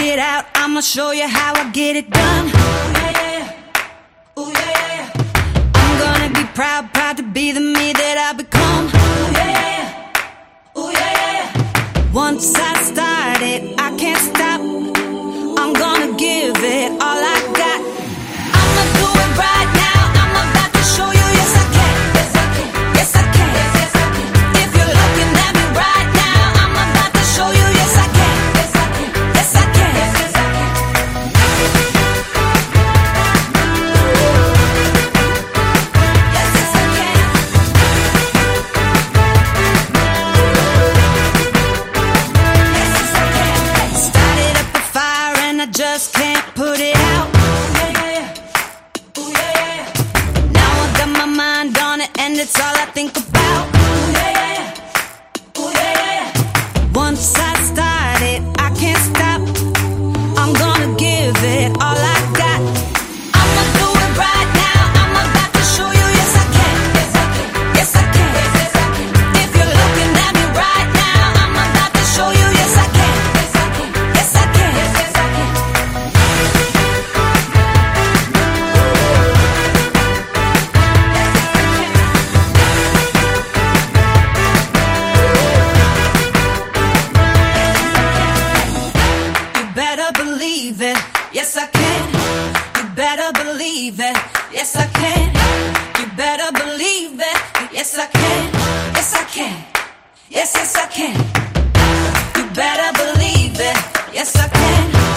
it out, I'ma show you how I get it done. Ooh, yeah, yeah. Ooh, yeah, yeah. I'm gonna be proud, proud to be the me that I become. Ooh, yeah, yeah. Ooh, yeah, yeah. Once I started, I can't stop. I'm gonna give it all I got. I'ma do it right now. I'm about to show you, yes I can. Yes I can. Yes I can. Yes, I can. If you're looking at me right now, I'm about to show you, yes I can. Yes I can. Yes I can. Yes, yes, I can. Yes, yes, I can. Yes, yes, I can. Started up a fire and I just can't put it out. Ooh, yeah, yeah, yeah. Ooh, yeah, yeah, yeah. Now I got my mind on it and it's all I think about. Ooh, yeah, yeah, yeah. Ooh, yeah, yeah, yeah. Once I started, I can't stop. I'm gonna give it all I got. I'ma do it right now. I'm about to show you, yes I can. Yes I can. Yes I can. Yes, yes, I can. If you're looking at me right now, I'm about to show you, yes I can. Yes I can. Yes I can. Yes, yes, I can. You better believe it, yes I can. You better believe it, yes I can. You better believe it, yes I can. Yes I can. Yes, yes I can. You better believe it, yes I can.